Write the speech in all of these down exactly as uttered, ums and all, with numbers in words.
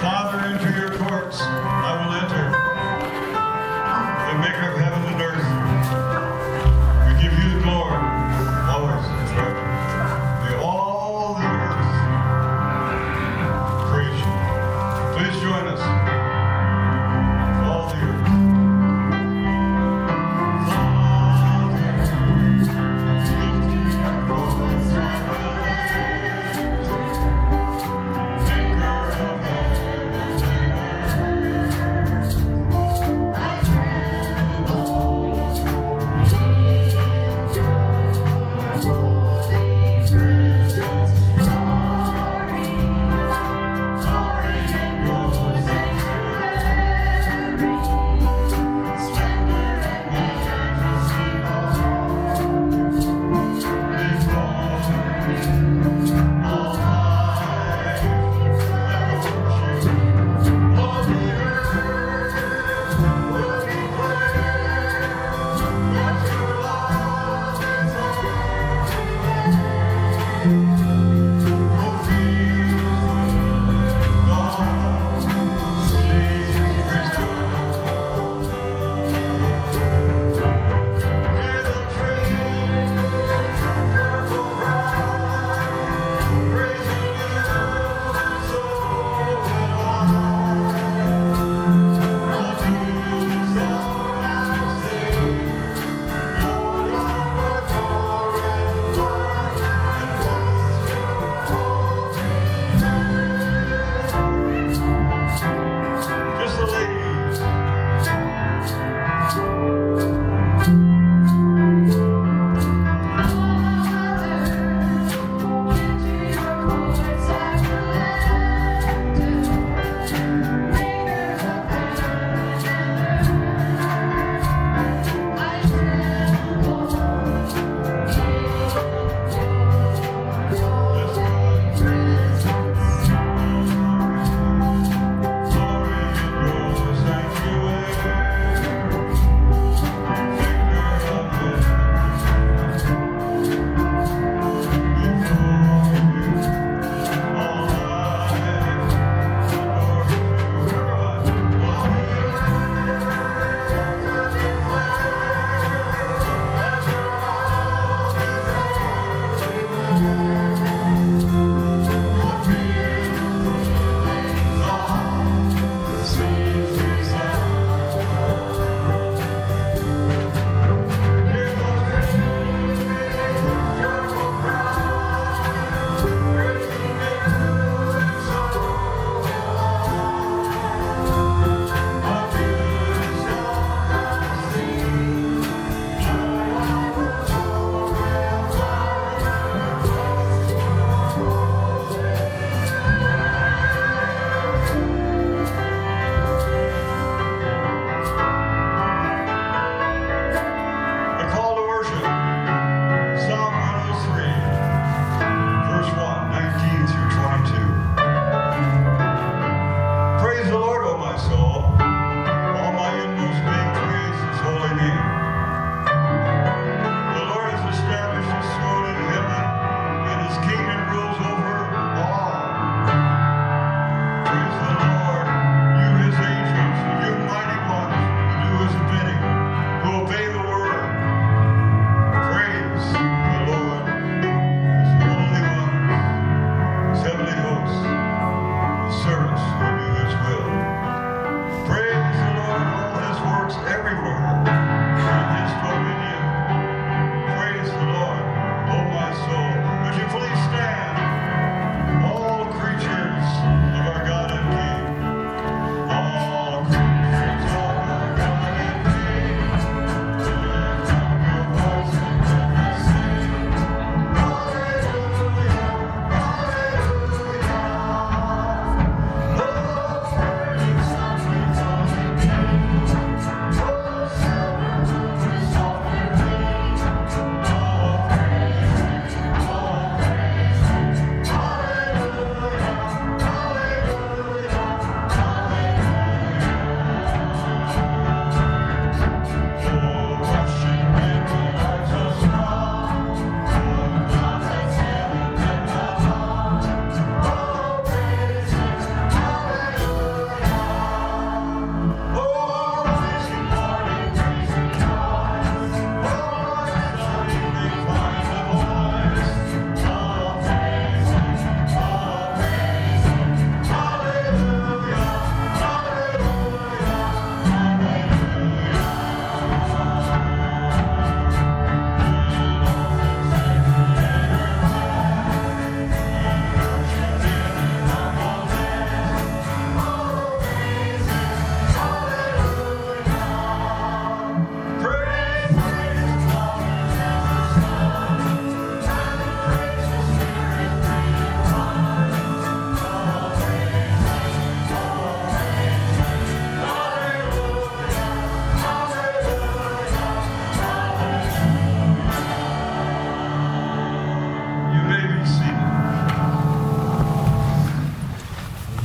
Father, into your courts I will enter, the maker of heaven and earth. We give you the glory, always and forever. May all the earth praise you. Please join us. All the earth. Father,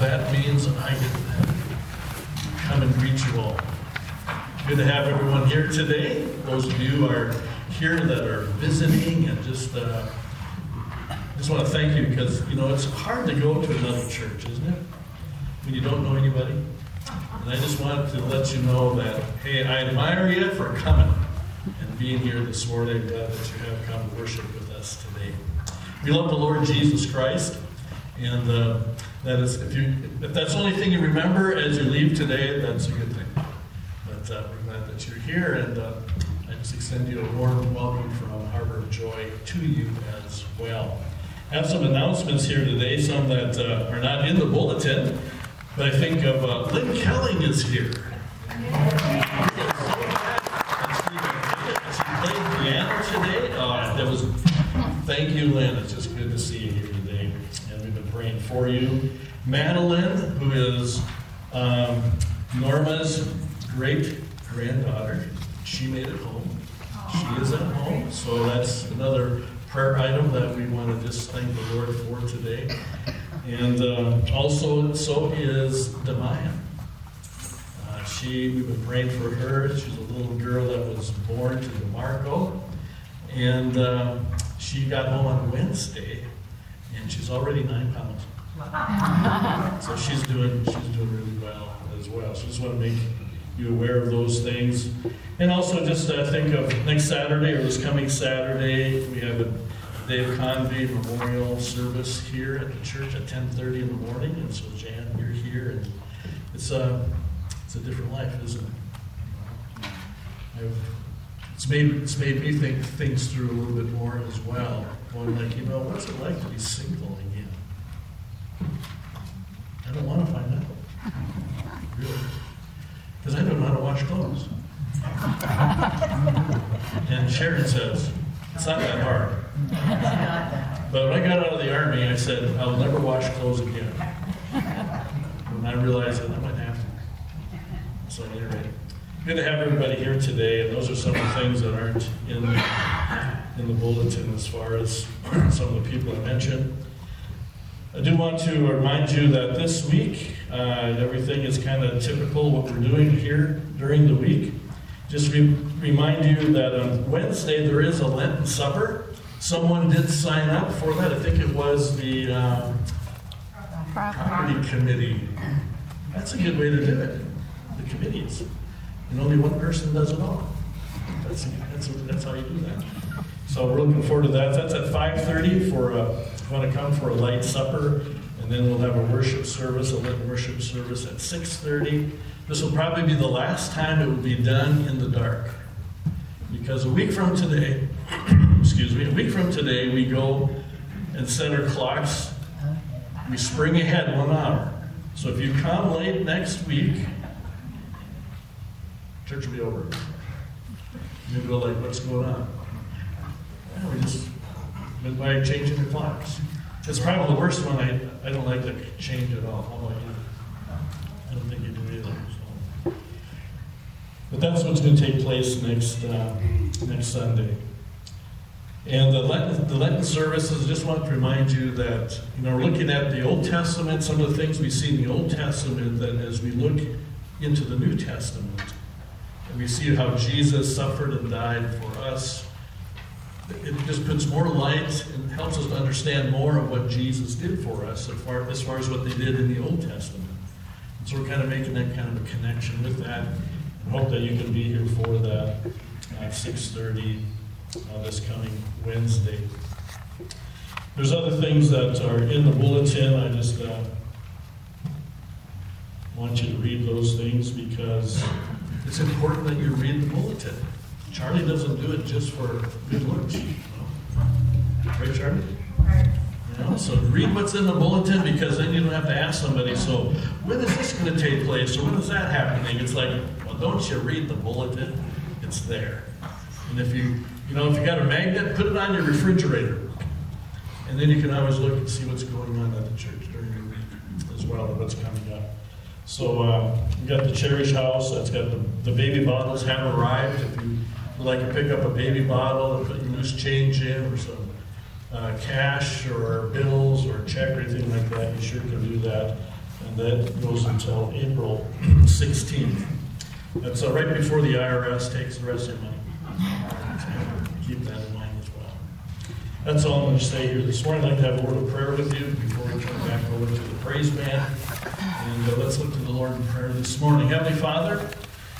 that means I get to come and greet you all. Good to have everyone here today. Those of you who are here that are visiting, and just uh, just want to thank you, because you know it's hard to go to another church, isn't it? When you don't know anybody. And I just wanted to let you know that, hey, I admire you for coming and being here this morning. Glad that you have come to worship with us today. We love the Lord Jesus Christ, and uh, that is, if you if that's the only thing you remember as you leave today, that's a good thing. But uh, we're glad that you're here, and uh, I just extend you a warm welcome from Harbor of Joy to you as well. I have some announcements here today, some that uh, are not in the bulletin, but I think of uh, Lynn Kelling is here. She played piano today. Uh, that was, thank you, Lynn. It's just good to see you here today, and we've been praying for you. Madeline, who is um, Norma's great-granddaughter, she made it home. She is at home, so that's another prayer item that we want to just thank the Lord for today. And uh, also, so is Demaya. Uh, she, we've been praying for her. She's a little girl that was born to DeMarco, and uh, she got home on Wednesday, and she's already nine pounds. So she's doing she's doing really well as well. So just want to make you aware of those things. And also just uh, think of next Saturday, or this coming Saturday, we have a Dave Convey Memorial Service here at the church at ten thirty in the morning. And so Jan, you're here, and it's a, it's a different life, isn't it? I've, it's made, it's made me think things through a little bit more as well. Going like, you know, what's it like to be single again? I don't want to find out. Really. Because I don't know how to wash clothes. And Sharon says, it's not that hard. But when I got out of the Army, I said, I'll never wash clothes again. And I realized that I might have to. So at any rate, good to have everybody here today, and those are some of the things that aren't in, in the bulletin as far as some of the people I mentioned. I do want to remind you that this week, uh, everything is kind of typical what we're doing here during the week. Just re- remind you that on Wednesday there is a Lenten supper. Someone did sign up for that. I think it was the um, property committee. That's a good way to do it. The committees. And only one person does it all. That's that's, that's how you do that. So we're looking forward to that. That's at five thirty for a, if you want to come for a light supper. And then we'll have a worship service, a Lenten worship service at six thirty. This will probably be the last time it will be done in the dark. Because a week from today, excuse me, a week from today, we go and set our clocks. We spring ahead one hour. So if you come late next week, church will be over. You go like, what's going on? Well, we just went by changing the clocks. It's probably the worst one. I, I don't like to change at all. How about you? I don't think you do either. So. But that's what's going to take place next uh, next Sunday. And the Lenten, the Lenten services, I just want to remind you that, you know, we're looking at the Old Testament, some of the things we see in the Old Testament, that as we look into the New Testament, and we see how Jesus suffered and died for us, it just puts more light and helps us to understand more of what Jesus did for us as far, as far as what they did in the Old Testament. And so we're kind of making that kind of a connection with that. I hope that you can be here for that at six thirty uh, this coming Wednesday. There's other things that are in the bulletin. I just uh, want you to read those things because it's important that you read the bulletin. Charlie doesn't do it just for good looks. You know? Right, Charlie? Right. You know, so read what's in the bulletin, because then you don't have to ask somebody, so when is this going to take place, or when is that happening? It's like, well, don't you read the bulletin? It's there. And if you, you know, if you got a magnet, put it on your refrigerator. And then you can always look and see what's going on at the church during the week as well, and what's coming up. So uh, we got the Cherish House. That's got the, the baby bottles have arrived. If you would like to pick up a baby bottle and put your loose change in, or some uh, cash or bills or check or anything like that, you sure can do that. and that goes until April sixteenth. That's uh, right before the I R S takes the rest of your money. Keep that in mind as well. That's all I'm going to say here this morning. I'd like to have a word of prayer with you before we turn back over to the praise band. And uh, let's look to the Lord in prayer this morning. Heavenly Father,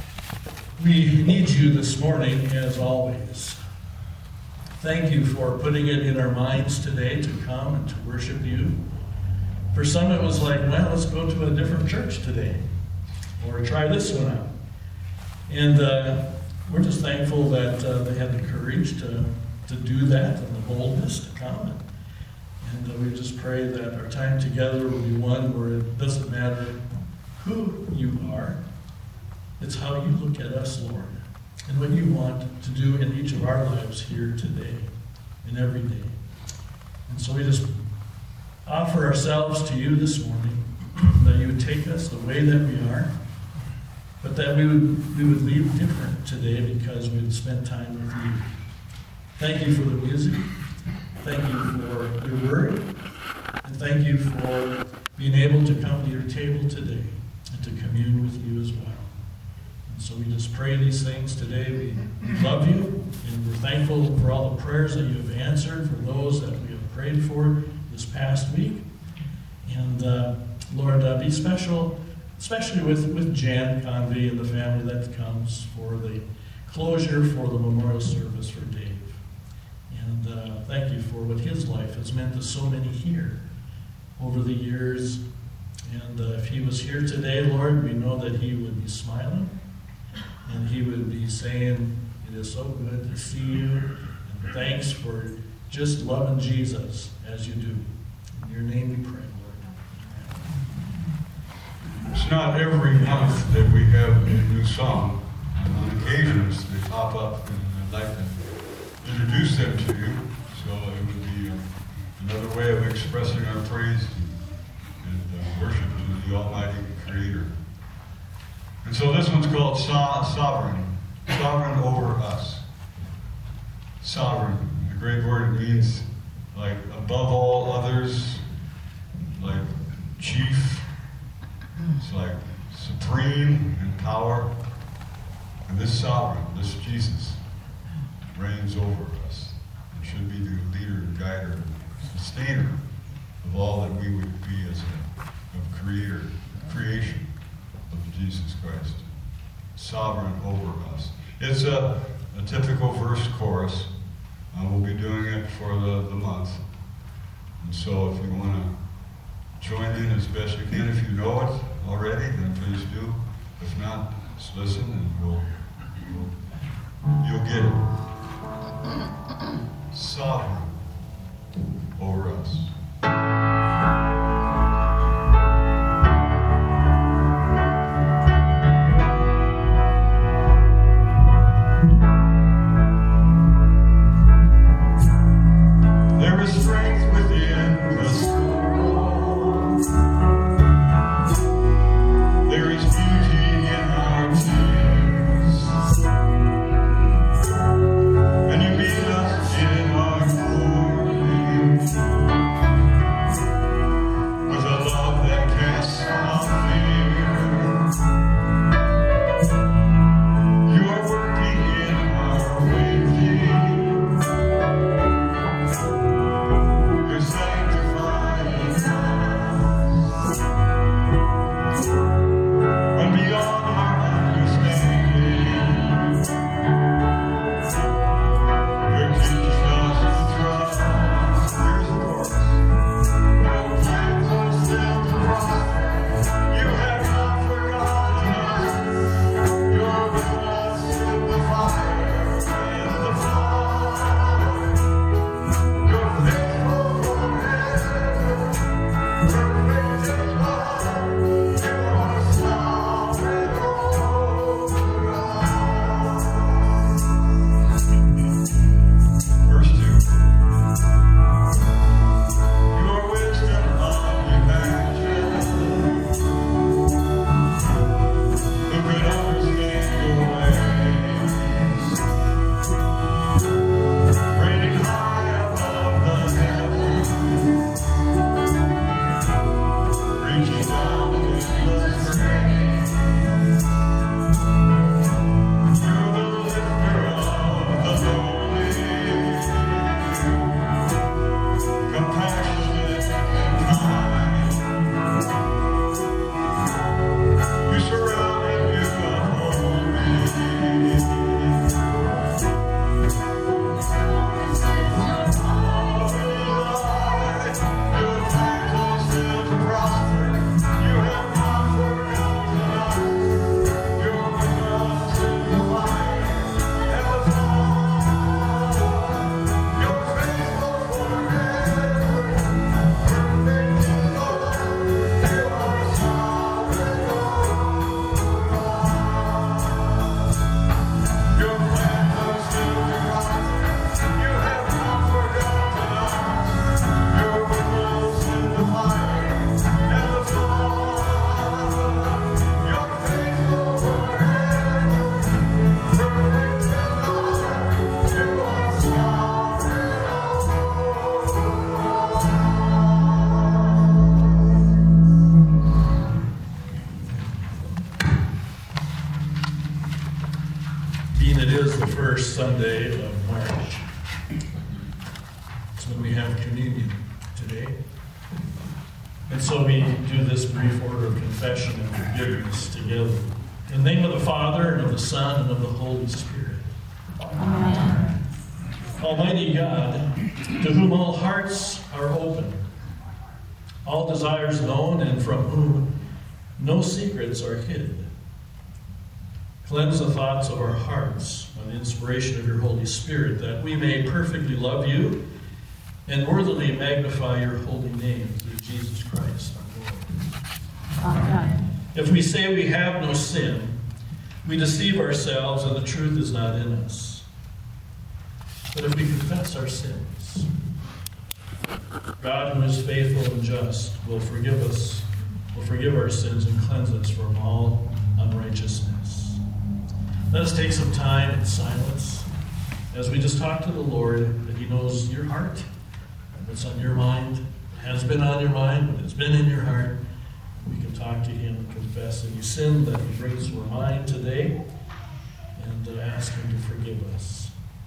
we need you this morning as always. Thank you for putting it in our minds today to come and to worship you. For some it was like, well, let's go to a different church today. Or try this one out. And uh, we're just thankful that uh, they had the courage to, to do that and the boldness to come. And, and uh, we just pray that our time together will be one where it doesn't matter who you are. It's how you look at us, Lord, and what you want to do in each of our lives here today and every day. And so we just offer ourselves to you this morning, that you would take us the way that we are, but that we would we would leave different today because we would spend time with you. Thank you for the music. Thank you for your word. And thank you for being able to come to your table today and to commune with you as well. And so we just pray these things today. We, we love you, and we're thankful for all the prayers that you have answered, for those that we have prayed for this past week. And uh, Lord, uh, be special, especially with, with Jan Convey and the family that comes for the closure for the memorial service for Dave. And uh, thank you for what his life has meant to so many here over the years. And uh, if he was here today, Lord, we know that he would be smiling and he would be saying, it is so good to see you, and thanks for just loving Jesus as you do. In your name we pray, Lord. It's not every month that we have a new song. On occasions, they pop up, and I'd like to introduce them to you. So it would be uh, another way of expressing our praise and uh, worship to the Almighty Creator. And so this one's called so- Sovereign. Sovereign over us. Sovereign. The great word, it means like above all others, like chief. It's like supreme in power. And this sovereign, this Jesus, reigns over us and should be the leader, guider, sustainer of all that we would be as a, a creator, creation of Jesus Christ. Sovereign over us. It's a, a typical verse chorus. Uh, we'll be doing it for the, the month. And so if you want to join in as best you can, if you know it already, then please do. If not, just listen and we'll, we'll you'll get it. Sovereign over us. There is strength within the storm. There is beauty in our tears. And you meet us in our glory. first Sunday of March. It's when we have communion today. And so we do this brief order of confession and forgiveness together. In the name of the Father, and of the Son, and of the Holy Spirit. Amen. Almighty God, to whom all hearts are open, all desires known, and from whom no secrets are hid, cleanse the thoughts of our hearts by the inspiration of your Holy Spirit, that we may perfectly love you and worthily magnify your holy name through Jesus Christ our Lord. Amen. If we say we have no sin, we deceive ourselves and the truth is not in us. But if we confess our sins, God, who is faithful and just, will forgive us, will forgive our sins and cleanse us from all unrighteousness. Let us take some time in silence as we just talk to the Lord, that He knows your heart, and what's on your mind. It has been on your mind, but it's been in your heart. We can talk to Him and confess any sin that He brings to our mind today, and uh, ask Him to forgive us.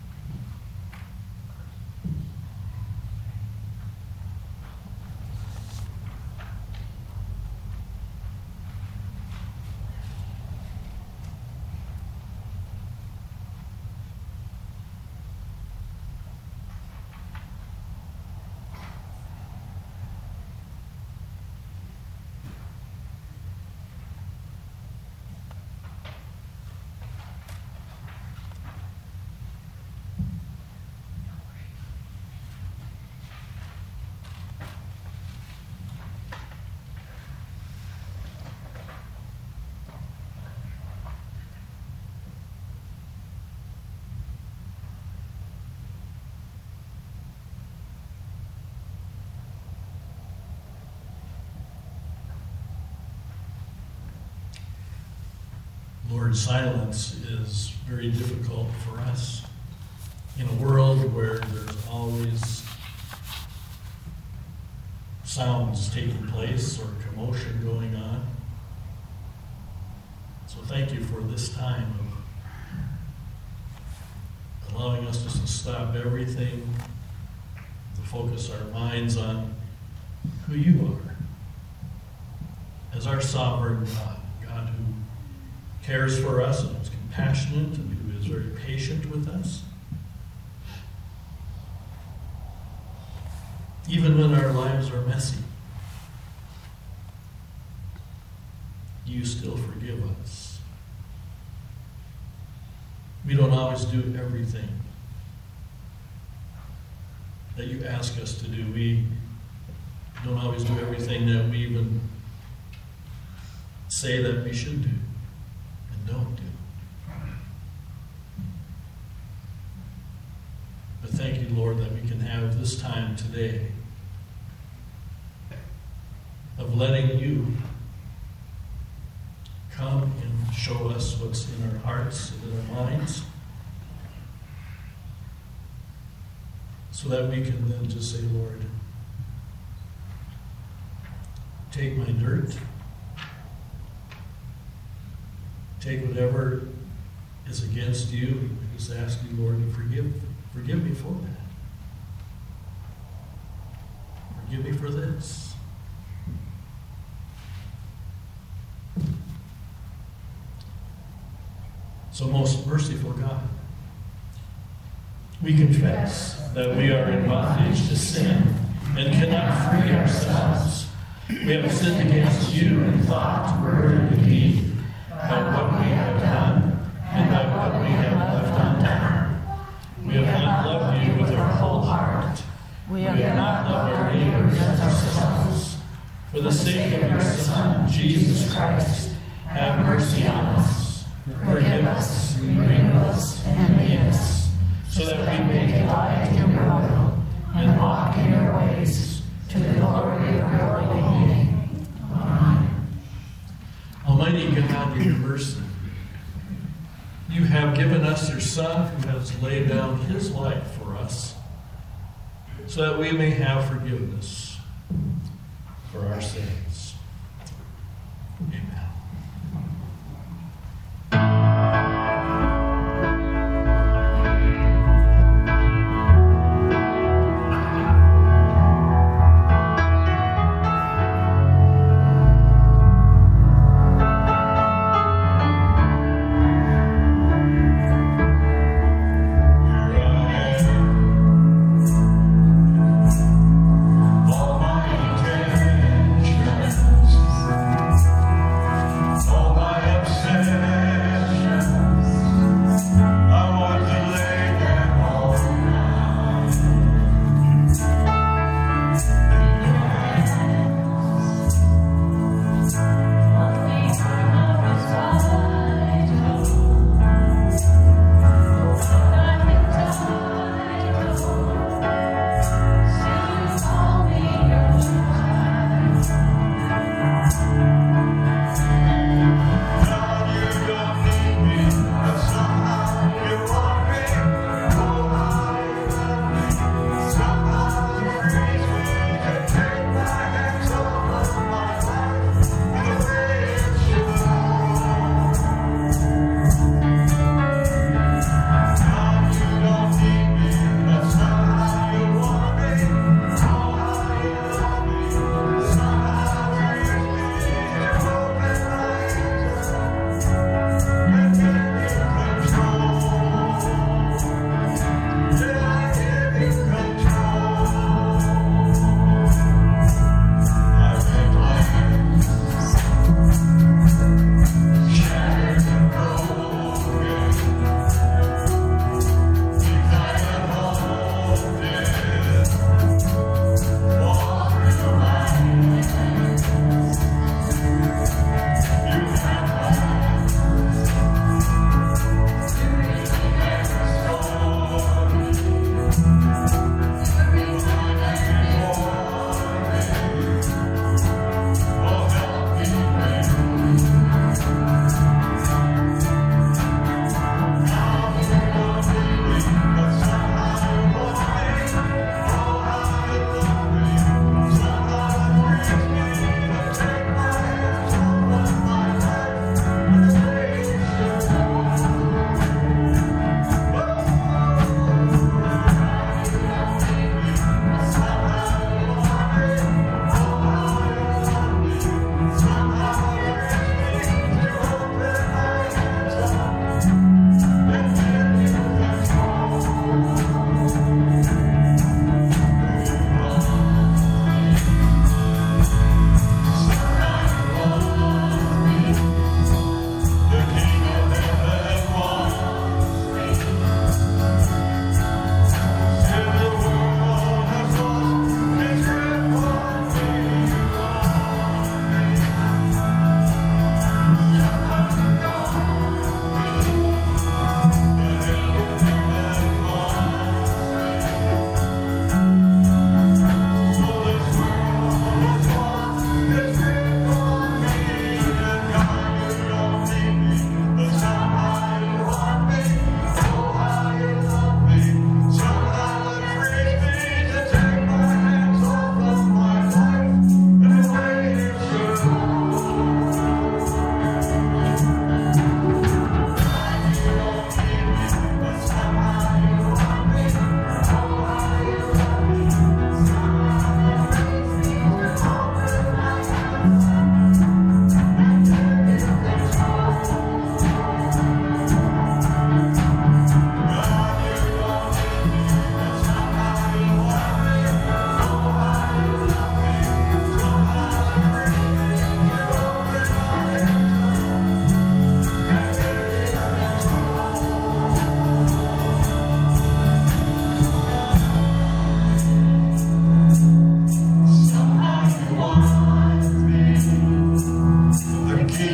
Lord, silence is very difficult for us in a world where there's always sounds taking place or commotion going on. So thank you for this time of allowing us just to stop everything, to focus our minds on who you are as our sovereign God, God who cares for us and is compassionate and who is very patient with us. Even when our lives are messy, you still forgive us. We don't always do everything that you ask us to do. We don't always do everything that we even say that we should do. Don't do. But thank you, Lord, that we can have this time today of letting you come and show us what's in our hearts and in our minds, so that we can then just say, Lord, take my dirt, take whatever is against you. I just ask you, Lord, to forgive, forgive me for that. Forgive me for this. So, most merciful God, we confess that we are in bondage to sin and cannot free ourselves. We have sinned against you in thought, word, and deed, by what we have done, and by what we have left undone. We have not loved you with our whole heart. We have not loved our neighbors as ourselves. For the sake of your Son, Jesus Christ, have mercy on us. Forgive us, renew us, and lead us, so that we may delight in your will and walk in your ways, to the glory of your holy name. Amen. Almighty God, in your mercy, you have given us your Son who has laid down his life for us, so that we may have forgiveness for our sins. Amen.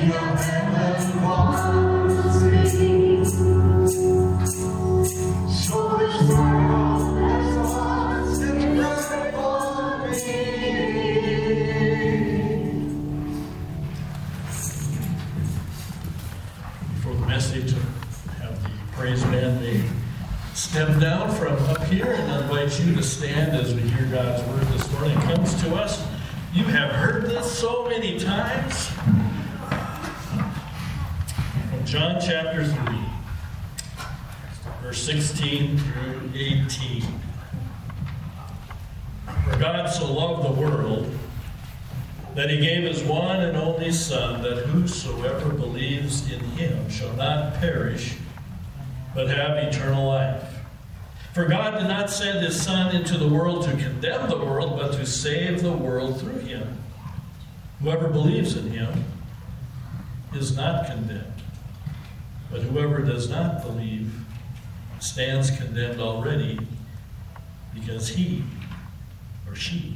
Step down from up here, and I invite you to stand as we hear God's word this morning. It comes to us. You have heard this so many times. From John chapter three, verse sixteen through eighteen. For God so loved the world that he gave his one and only Son, that whosoever believes in him shall not perish, but have eternal life. For God did not send his Son into the world to condemn the world, but to save the world through him. Whoever believes in him is not condemned, but whoever does not believe stands condemned already, because he or she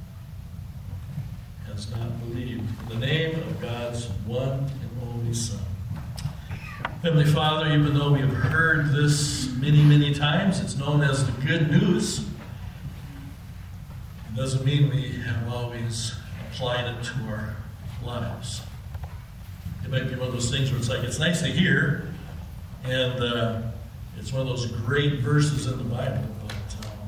has not believed in the name of God's one and only Son. Heavenly Father, even though we have heard this many, many times, it's known as the good news. It doesn't mean we have always applied it to our lives. It might be one of those things where it's like, it's nice to hear, and uh, it's one of those great verses in the Bible, but um,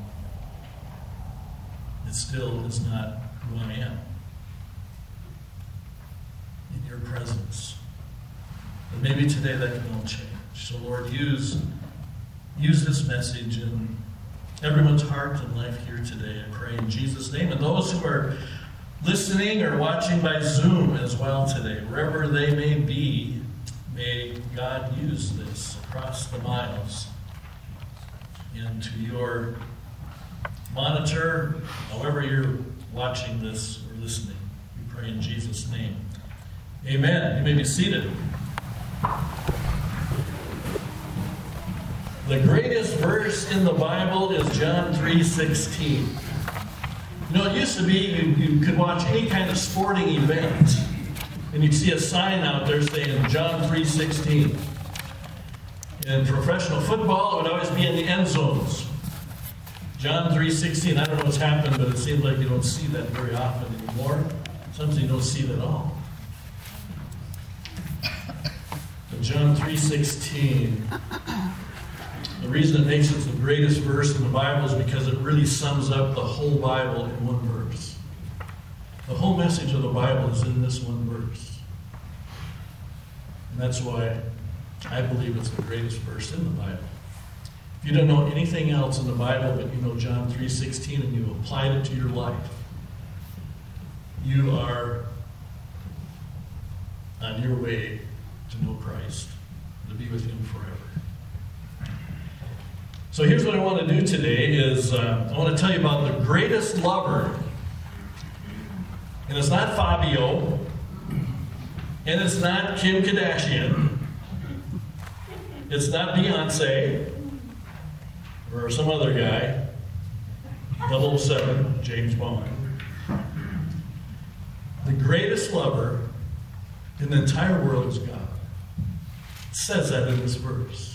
it still is not who I am in your presence. And maybe today that can all change. So Lord, use, use this message in everyone's heart and life here today. I pray in Jesus' name. And those who are listening or watching by Zoom as well today, wherever they may be, may God use this across the miles into your monitor, however you're watching this or listening. We pray in Jesus' name. Amen. You may be seated. The greatest verse in the Bible is John three sixteen. You know, it used to be you, you could watch any kind of sporting event, and you'd see a sign out there saying John three sixteen. In professional football, it would always be in the end zones. John three sixteen. I don't know what's happened, but it seems like you don't see that very often anymore. Sometimes you don't see it at all. John three sixteen. The reason it makes it the greatest verse in the Bible is because it really sums up the whole Bible in one verse. The whole message of the Bible is in this one verse. And that's why I believe it's the greatest verse in the Bible. If you don't know anything else in the Bible, but you know John three sixteen and you applied it to your life, you are on your way to know Christ, to be with him forever. So here's what I want to do today is uh, I want to tell you about the greatest lover. And it's not Fabio, and it's not Kim Kardashian, it's not Beyonce, or some other guy, double oh seven, James Bond. The greatest lover in the entire world is God. It says that in this verse.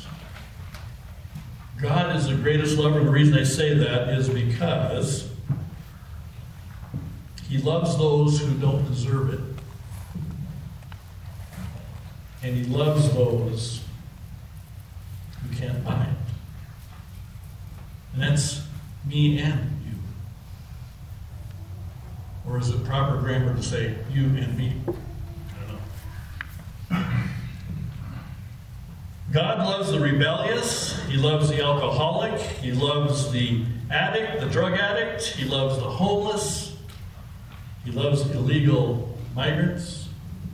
God is the greatest lover, and the reason I say that is because he loves those who don't deserve it. And he loves those who can't buy it. And that's me and you. Or is it proper grammar to say you and me? God loves the rebellious, he loves the alcoholic, he loves the addict, the drug addict, he loves the homeless, he loves illegal migrants,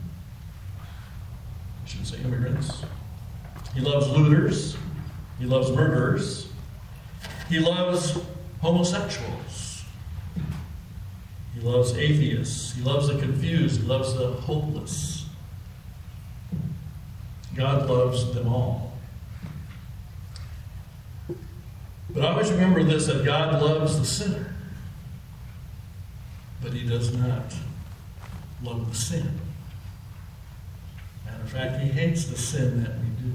I should say immigrants, he loves looters, he loves murderers, he loves homosexuals, he loves atheists, he loves the confused, he loves the hopeless. God loves them all. But always remember this, that God loves the sinner, but he does not love the sin. In fact, he hates the sin that we do.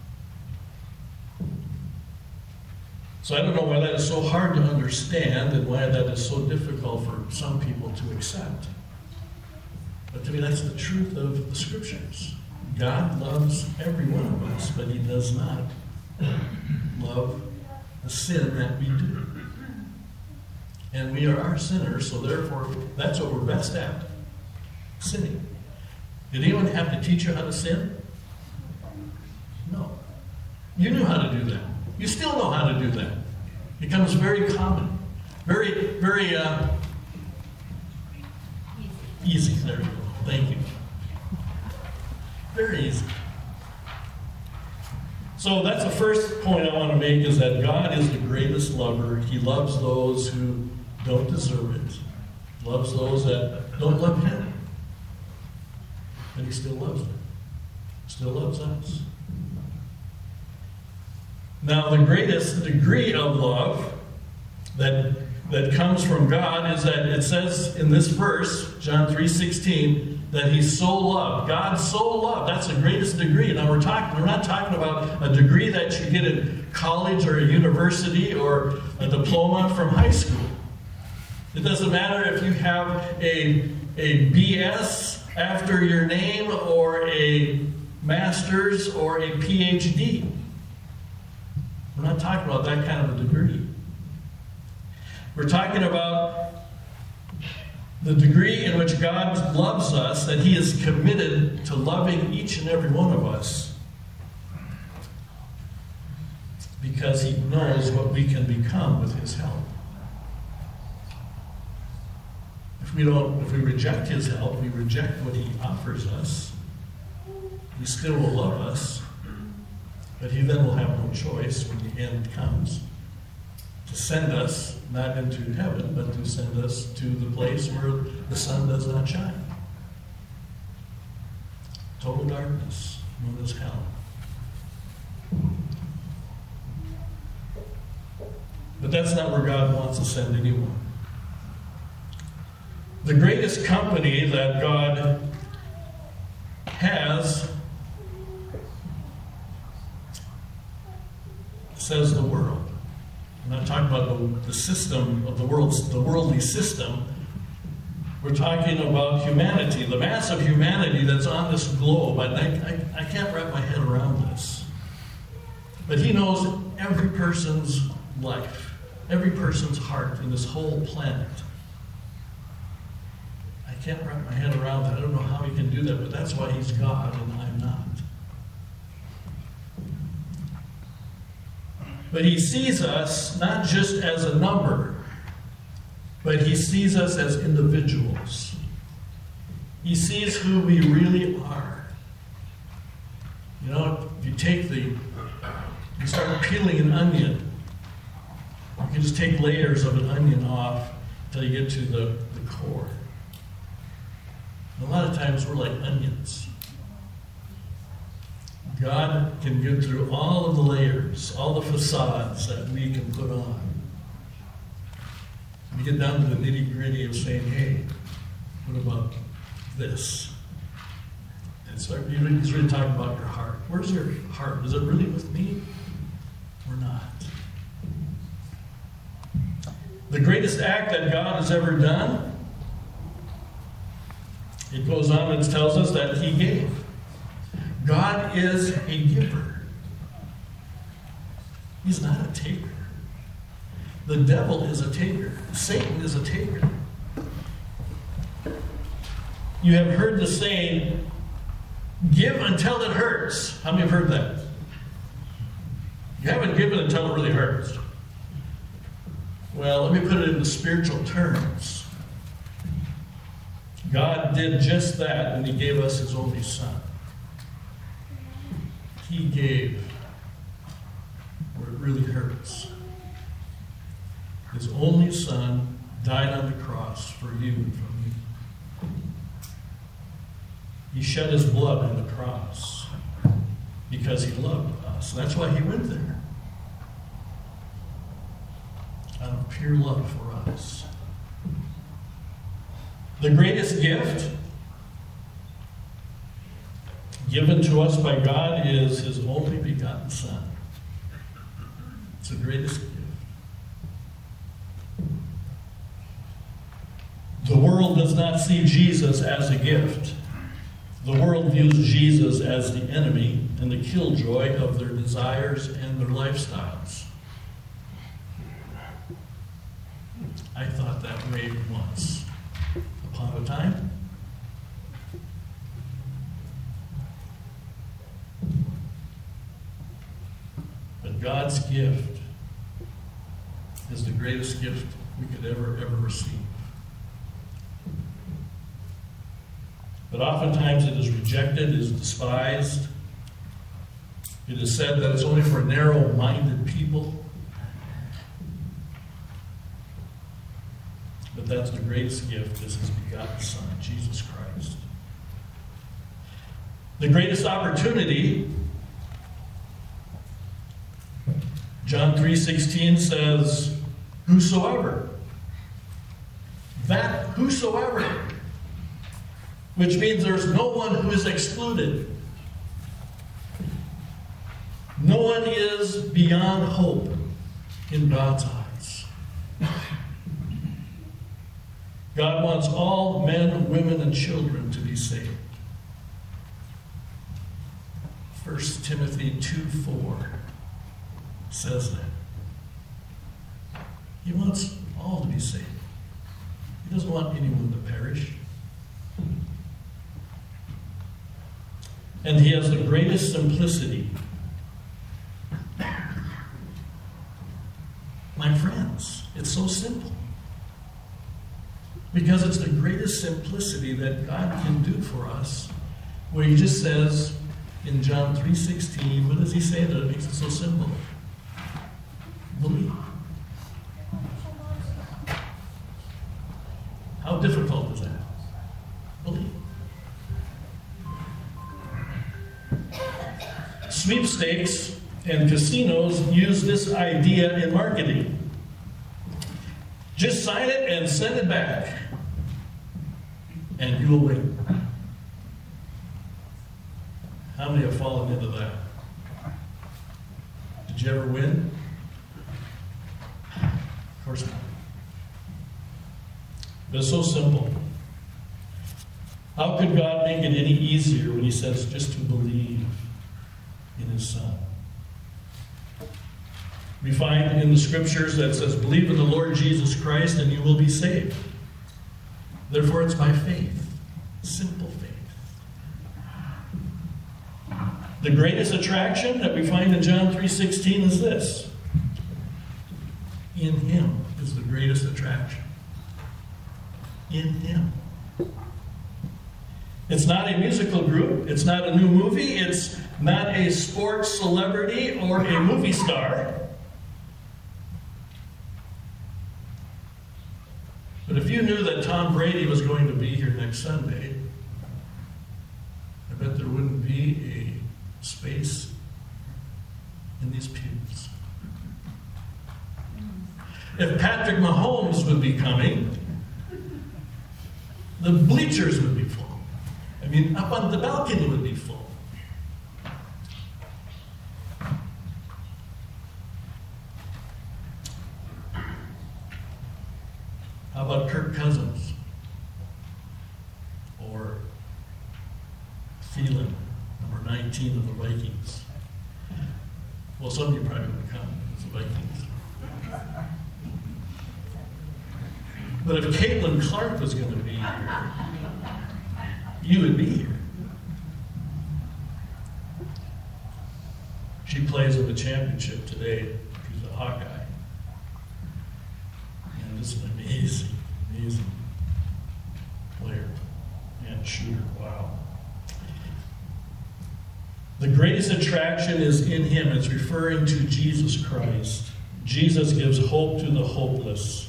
So I don't know why that is so hard to understand and why that is so difficult for some people to accept. But to me, that's the truth of the Scriptures. God loves every one of us, but he does not love the sin that we do. And we are our sinners, so therefore, that's what we're best at. Sinning. Did anyone have to teach you how to sin? No. You knew how to do that. You still know how to do that. It becomes very common. Very, very uh, easy. There you go. Thank you. Very easy. So that's the first point I want to make, is that God is the greatest lover. He loves those who don't deserve it. Loves those that don't love him. But he still loves them. Still loves us. Now, the greatest degree of love that, that comes from God is that it says in this verse, John three sixteen, that he so loved. God so loved. That's the greatest degree. Now, we're talking, we're not talking about a degree that you get in college or a university or a diploma from high school. It doesn't matter if you have a, a B S after your name or a master's or a P H D. We're not talking about that kind of a degree. We're talking about the degree in which God loves us, that he is committed to loving each and every one of us because he knows what we can become with his help. If we don't, if we reject his help, we reject what he offers us, he still will love us. But he then will have no choice when the end comes to send us, not into heaven, but to send us to the place where the sun does not shine. Total darkness, known as hell. But that's not where God wants to send anyone. The greatest company that God has, says the world. I'm not talking about the, the system of the world's the worldly system. We're talking about humanity, the mass of humanity that's on this globe. I, I, I can't wrap my head around this. But he knows every person's life, every person's heart in this whole planet. I can't wrap my head around that. I don't know how he can do that, but that's why he's God and I'm not. But he sees us not just as a number, but he sees us as individuals. He sees who we really are. You know, if you take the, you start peeling an onion, you can just take layers of an onion off until you get to the, the core. And a lot of times we're like onions. God can get through all of the layers, all the facades that we can put on. We get down to the nitty-gritty of saying, hey, what about this? And so he's really talking about your heart. Where's your heart? Is it really with me or not? The greatest act that God has ever done, it goes on and tells us that he gave. God is a giver. He's not a taker. The devil is a taker. Satan is a taker. You have heard the saying, give until it hurts. How many have heard that? You haven't given until it really hurts. Well, let me put it into spiritual terms. God did just that when he gave us his only son. He gave where it really hurts. His only son died on the cross for you and for me. He shed his blood on the cross because he loved us. That's why he went there. Out of pure love for us. The greatest gift given to us by God is his only begotten Son. It's the greatest gift. The world does not see Jesus as a gift. The world views Jesus as the enemy and the killjoy of their desires and their lifestyles. I thought that way once upon a time. But God's gift is the greatest gift we could ever, ever receive. But oftentimes it is rejected, it is despised. It is said that it's only for narrow-minded people. But that's the greatest gift, is his begotten Son, Jesus Christ. The greatest opportunity, John three sixteen says, whosoever. That whosoever. Which means there's no one who is excluded. No one is beyond hope in God's eyes. God wants all men, women, and children to be saved. First Timothy two four says that. He wants all to be saved. He doesn't want anyone to perish. And he has the greatest simplicity. My friends, it's so simple. Because it's the greatest simplicity that God can do for us, where he just says in John three sixteen, what does he say that makes it so simple? Believe. How difficult is that? Believe. Sweepstakes and casinos use this idea in marketing. Just sign it and send it back, and you will win. How many have fallen into that? Did you ever win? Of course not. But it's so simple. How could God make it any easier when he says just to believe in his Son? We find in the scriptures that says, believe in the Lord Jesus Christ and you will be saved. Therefore, it's by faith. Simple faith. The greatest attraction that we find in John three sixteen is this. In him is the greatest attraction. In him. It's not a musical group. It's not a new movie. It's not a sports celebrity or a movie star. But if you knew that Tom Brady was going to be here next Sunday, I bet there wouldn't be a space in these pews. If Patrick Mahomes would be coming, the bleachers would be full. I mean, up on the balcony would be full. How about Kirk Cousins? Or Thielen, number nineteen of the Vikings? Well, some of you probably would come as the Vikings. But if Caitlin Clark was going to be here, you would be here. She plays in the championship today. She's a Hawkeye. And this is an amazing, amazing player and shooter. Wow. The greatest attraction is in him. It's referring to Jesus Christ. Jesus gives hope to the hopeless.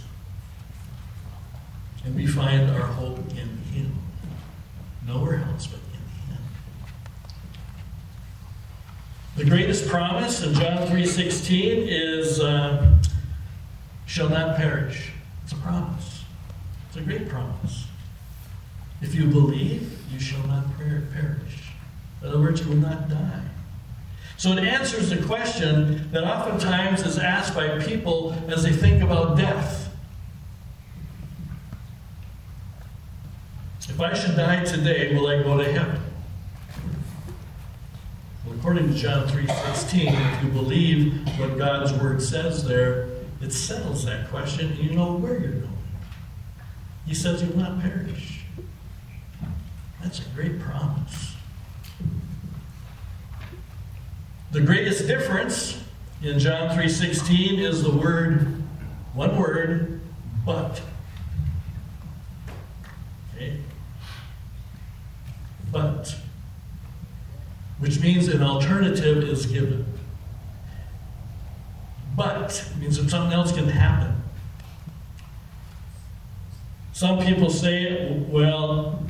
And we find our hope in him. Nowhere else but in him. The greatest promise in John three sixteen is uh, shall not perish. It's a promise. It's a great promise. If you believe, you shall not per- perish. In other words, you will not die. So it answers the question that oftentimes is asked by people as they think about death. If I should die today, will I go to heaven? Well, according to John three sixteen, if you believe what God's Word says there, it settles that question, and you know where you're going. He says you will not perish. That's a great promise. The greatest difference in John three sixteen is the word, one word, but. Okay? But. Which means an alternative is given. But means that something else can happen. Some people say, well,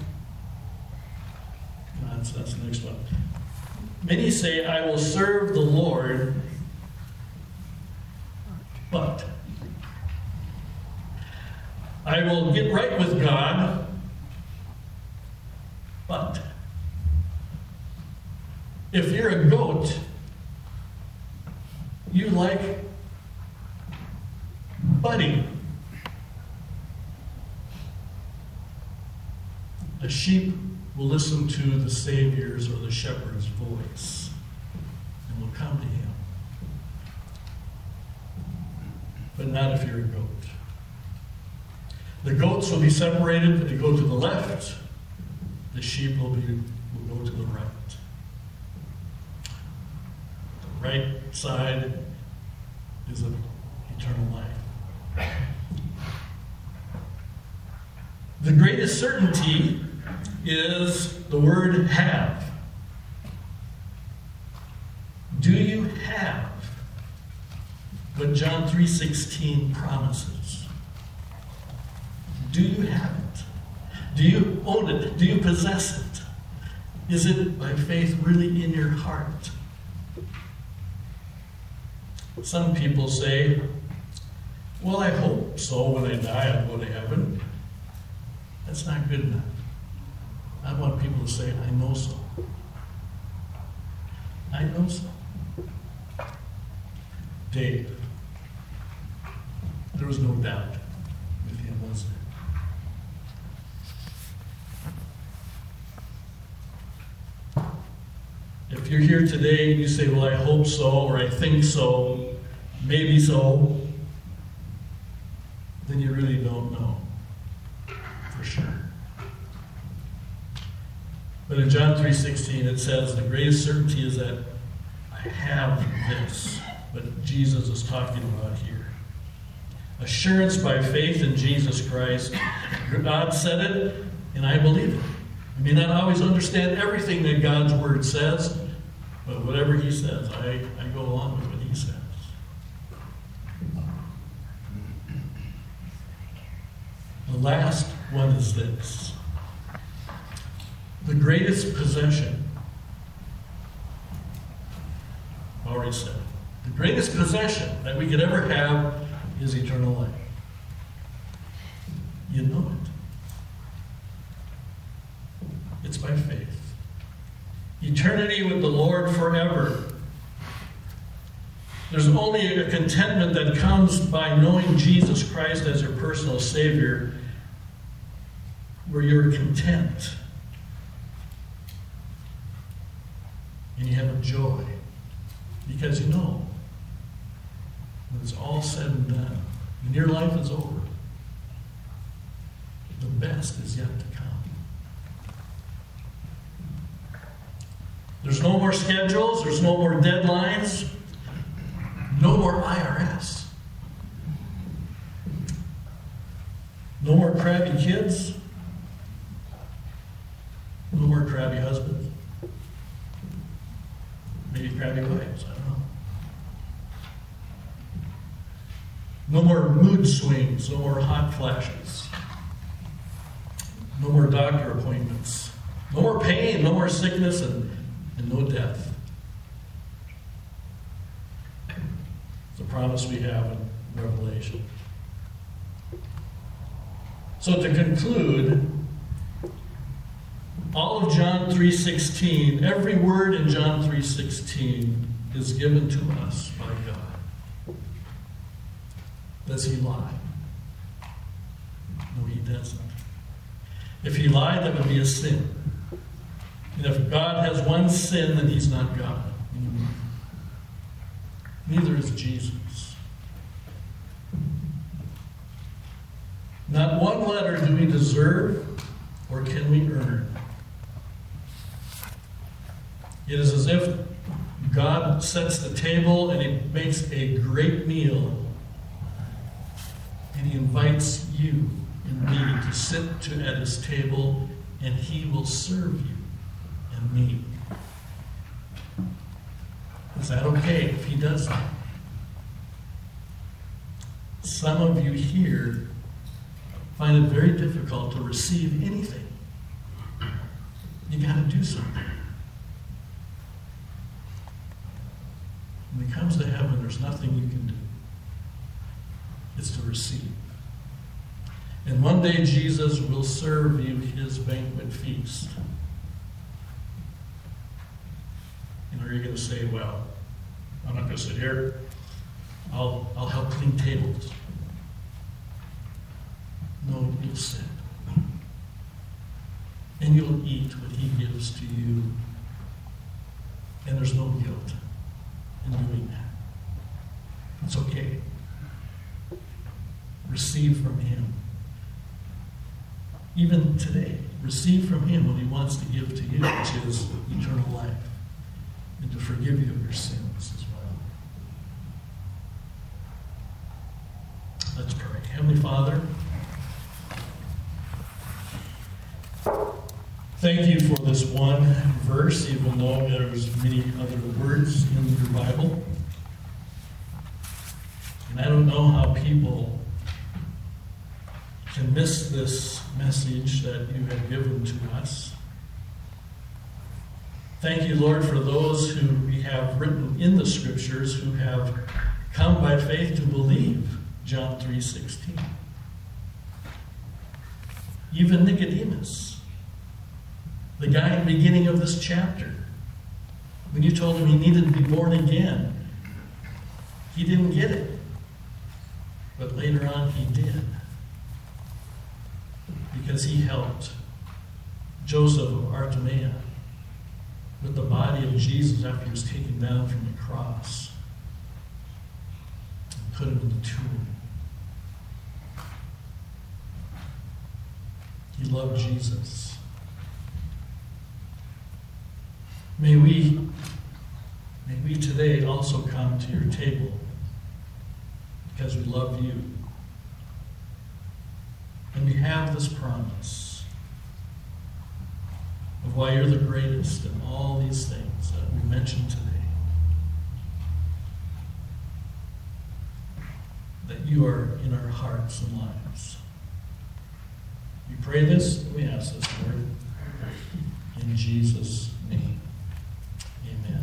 that's, that's the next one. Many say, I will serve the Lord, but I will get right with God, but if you're a goat, you like butting. A sheep will listen to the Savior's or the shepherd's voice and will come to him. But not if you're a goat. The goats will be separated. They go to the left. The sheep will, be, will go to the right. The right side is of eternal life. The greatest certainty is the word have. Do you have what John three sixteen promises? Do you have it? Do you own it? Do you possess it? Is it by faith really in your heart? Some people say, well, I hope so. When I die, I'll go to heaven. That's not good enough. I want people to say, I know so. I know so. Dave, there was no doubt with him, was there? If you're here today and you say, well, I hope so, or I think so, maybe so, then you really don't know for sure. But in John three sixteen it says the greatest certainty is that I have this, what Jesus is talking about here. Assurance by faith in Jesus Christ. God said it, and I believe it. I may not always understand everything that God's Word says, but whatever He says, I, I go along with what He says. The last one is this. The greatest possession, I already said, the greatest possession that we could ever have is eternal life. You know it. It's by faith. Eternity with the Lord forever. There's only a contentment that comes by knowing Jesus Christ as your personal Savior, where you're content. And you have a joy. Because you know, when it's all said and done, when your life is over, the best is yet to come. There's no more schedules, there's no more deadlines, no more I R S. No more crabby kids, no more crabby husbands. Maybe crabby wives, I don't know. No more mood swings, no more hot flashes. No more doctor appointments. No more pain, no more sickness, and, and no death. It's a promise we have in Revelation. So to conclude, all of John three sixteen, every word in John three sixteen is given to us by God. Does he lie? No, he doesn't. If he lied, that would be a sin. And if God has one sin, then he's not God. Neither is Jesus. Not one letter do we deserve, or can we earn. It is as if God sets the table and he makes a great meal, and he invites you and me to sit to at his table, and he will serve you and me. Is that okay if he does that? Some of you here find it very difficult to receive anything. You got to do something. When it comes to heaven, there's nothing you can do. It's to receive. And one day Jesus will serve you his banquet feast. And are you going to say, well, I'm not going to sit here. I'll, I'll help clean tables. No, you'll sit. And you'll eat what he gives to you. And there's no guilt in doing that. It's okay. Receive from him. Even today, receive from him what he wants to give to you, which is eternal life, and to forgive you of your sins as well. Let's pray. Heavenly Father, thank you for this one verse, even though there's many other words in your Bible. And I don't know how people can miss this message that you have given to us. Thank you, Lord, for those who we have written in the Scriptures who have come by faith to believe John three sixteen. Even Nicodemus, the guy at the beginning of this chapter, when you told him he needed to be born again, he didn't get it. But later on he did. Because he helped Joseph of Arimathea with the body of Jesus after he was taken down from the cross and put him in the tomb. He loved Jesus. May we, may we today also come to your table because we love you. And we have this promise of why you're the greatest in all these things that we mentioned today. That you are in our hearts and lives. We pray this and we ask this, Lord, in Jesus' name. Amen.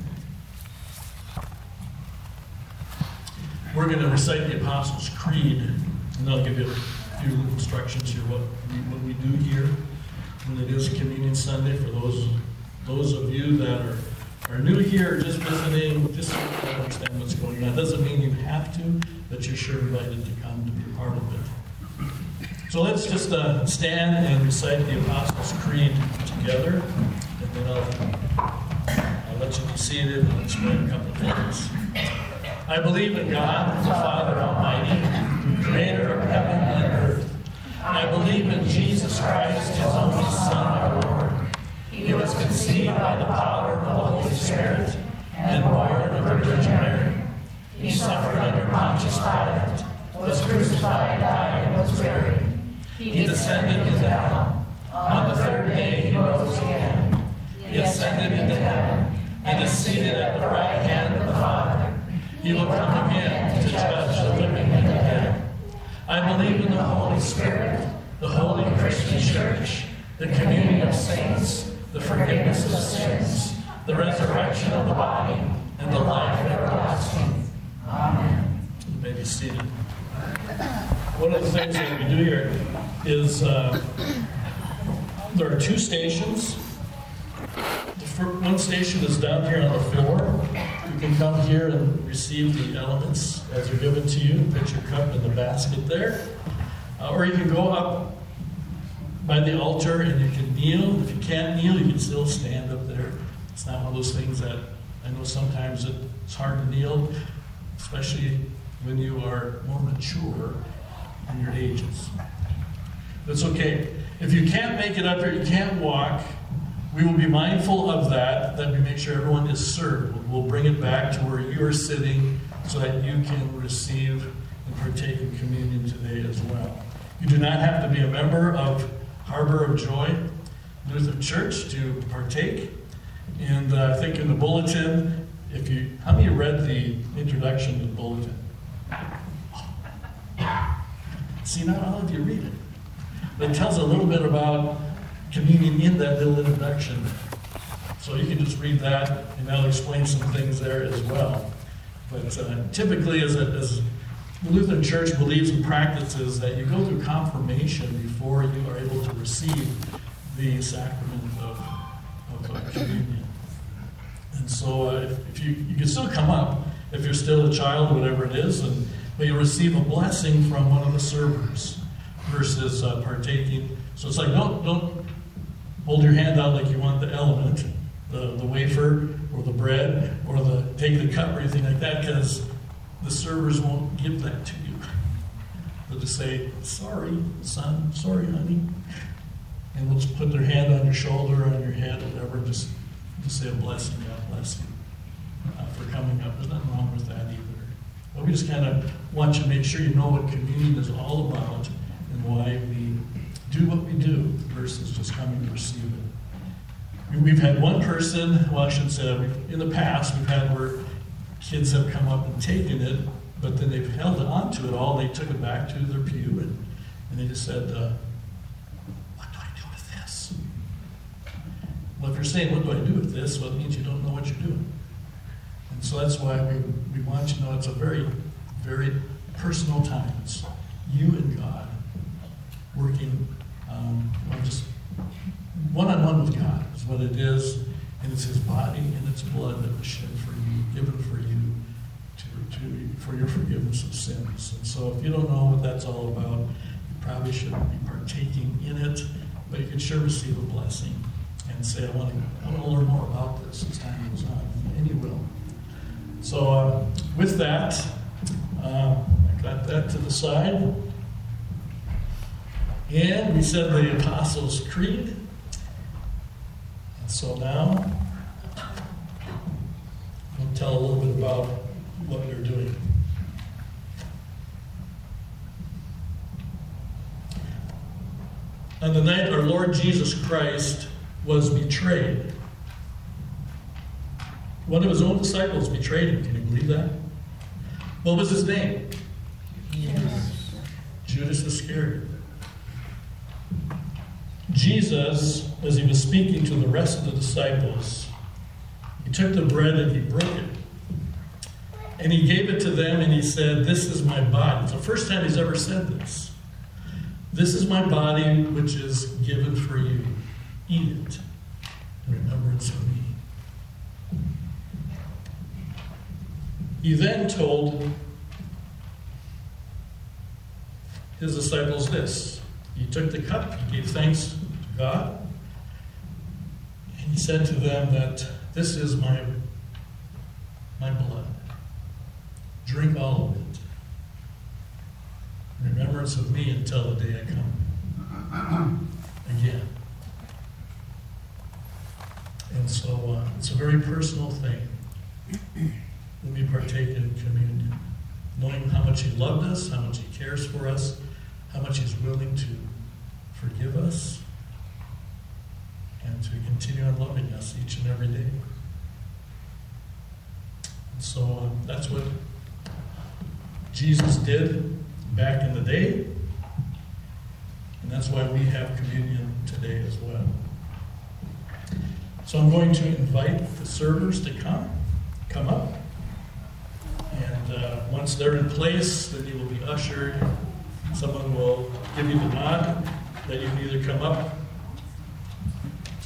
We're going to recite the Apostles' Creed, and I'll give you a few instructions here what we, what we do here when it is Communion Sunday. For those those of you that are, are new here or just visiting, just so you understand what's going on. It doesn't mean you have to, but you're sure invited to come to be a part of it. So let's just uh, stand and recite the Apostles' Creed together, and then I'll, I'll let you be seated and explain a couple of things. I believe in God, the Father Almighty, creator of heaven and earth. I believe in Jesus Christ, his only Son, our Lord. He was conceived by the power of the Holy Spirit and born of the Virgin Mary. He suffered under Pontius Pilate, was crucified, died, and was buried. He descended into hell. On the third day he rose again. He ascended into heaven and is seated at the right hand of the Father. He will come again to judge the living and the dead. I believe in the Holy Spirit, the holy Christian Church, the communion of saints, the forgiveness of sins, the resurrection of the body, and the life everlasting. Amen. You may be seated. One of the things that we do here is uh, there are two stations. The first, one station is down here on the floor. You can come here and receive the elements as they're given to you. Put your cup in the basket there. Uh, or you can go up by the altar and you can kneel. If you can't kneel, you can still stand up there. It's not one of those things that I know sometimes it's hard to kneel, especially when you are more mature in your ages. That's okay. If you can't make it up here, you can't walk, we will be mindful of that, that we make sure everyone is served. We'll bring it back to where you are sitting so that you can receive and partake in communion today as well. You do not have to be a member of Harbor of Joy Lutheran Church to partake. And uh, I think in the bulletin, if you, how many read the introduction to the bulletin? See, not all of you read it. But it tells a little bit about communion in that little introduction. So you can just read that, and that'll explain some things there as well. But uh, typically, as, a, as the Lutheran Church believes and practices, that you go through confirmation before you are able to receive the sacrament of, of uh, communion. And so uh, if, if you, you can still come up if you're still a child, whatever it is, and but you'll receive a blessing from one of the servers versus uh, partaking. So it's like, don't, don't hold your hand out like you want the element, the, the wafer or the bread or the take the cup or anything like that, because the servers won't give that to you. They'll just say, sorry, son, sorry, honey. And they'll just put their hand on your shoulder, on your head, whatever, just, just say a blessing, God bless you uh, for coming up. There's nothing wrong with that either. But we just kind of want you to make sure you know what communion is all about and why we do what we do versus just coming to receive it. We've had one person, well, I shouldn't say that, we've, in the past, we've had where kids have come up and taken it, but then they've held on to it all. They took it back to their pew, and, and they just said, uh, what do I do with this? Well, if you're saying, what do I do with this? Well, it means you don't know what you're doing. And so that's why we, we want you to know it's a very, very personal time. It's you and God working um, on just one-on-one with God is what it is. And it's his body and its blood that was shed for you, given for you to, to for your forgiveness of sins. And so if you don't know what that's all about, you probably shouldn't be partaking in it, but you can sure receive a blessing and say, I want to, I want to learn more about this as time goes on. And you will. So uh, with that, uh, I got that to the side. And we said the Apostles' Creed. And so now, I'll tell a little bit about what they're doing. On the night our Lord Jesus Christ was betrayed, one of his own disciples betrayed him. Can you believe that? What was his name? Yes. Judas Iscariot. Jesus, as he was speaking to the rest of the disciples, he took the bread and he broke it. And he gave it to them and he said, this is my body. It's the first time he's ever said this. This is my body which is given for you. Eat it in remembrance of me. He then told his disciples this. He took the cup, he gave thanks to God, and he said to them that this is my, my blood. Drink all of it in remembrance of me until the day I come again. And so uh, it's a very personal thing when we partake in communion, knowing how much he loved us, how much he cares for us, how much he's willing to forgive us, and to continue on loving us each and every day. And so um, that's what Jesus did back in the day, and that's why we have communion today as well. So I'm going to invite the servers to come, come up, and uh, once they're in place, then you will be ushered. Someone will give you the nod that you can either come up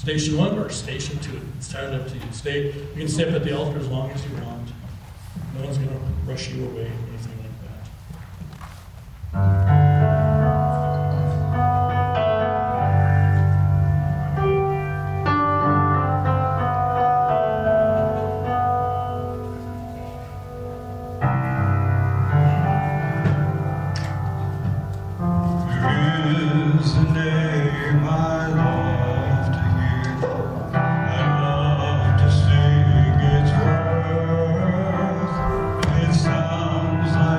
station one or station two. It's entirely up to you. Stay. You can stay up at the altar as long as you want. No one's going to rush you away or anything like that. Sounds like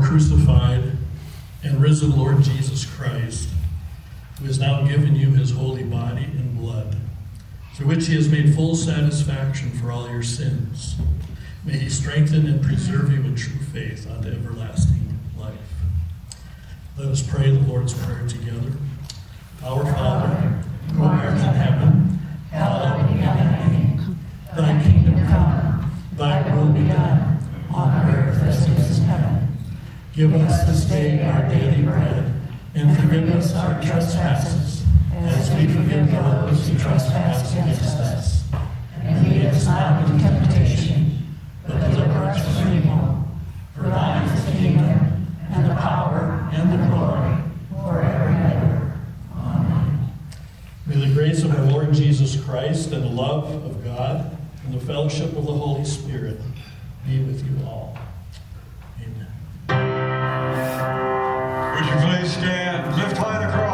crucified and risen Lord Jesus Christ, who has now given you his holy body and blood, through which he has made full satisfaction for all your sins. May he strengthen and preserve you in true faith unto everlasting life. Let us pray the Lord's Prayer together. Our Father, who art in heaven, hallowed be thy name. Thy kingdom come, thy will be done, on earth as it is in heaven. Give us this day our daily bread, and forgive us our trespasses, as we forgive those who trespass against us. And lead us not into temptation, but deliver us from evil. For thine is the kingdom, and the power, and the glory, forever and ever. Amen. May the grace of our Lord Jesus Christ, and the love of God, and the fellowship of the Holy Spirit be with you all. Amen. Would you please stand? Lift high the cross.